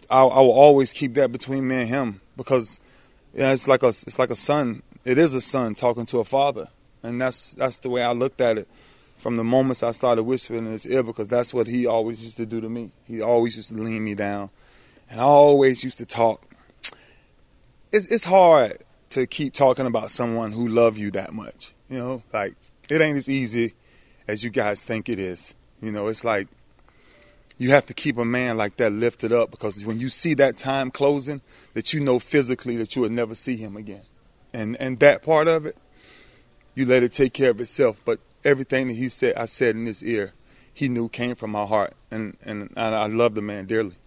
I will always keep that between me and him because it's like a son. It is a son talking to a father, and that's the way I looked at it from the moments I started whispering in his ear, because that's what he always used to do to me. He always used to lean me down, and I always used to talk. It's hard to keep talking about someone who love you that much. Like, it ain't as easy as you guys think it is. It's like you have to keep a man like that lifted up, because when you see that time closing, that physically that you would never see him again. And that part of it, you let it take care of itself. But everything that I said in his ear, he knew came from my heart. And I love the man dearly.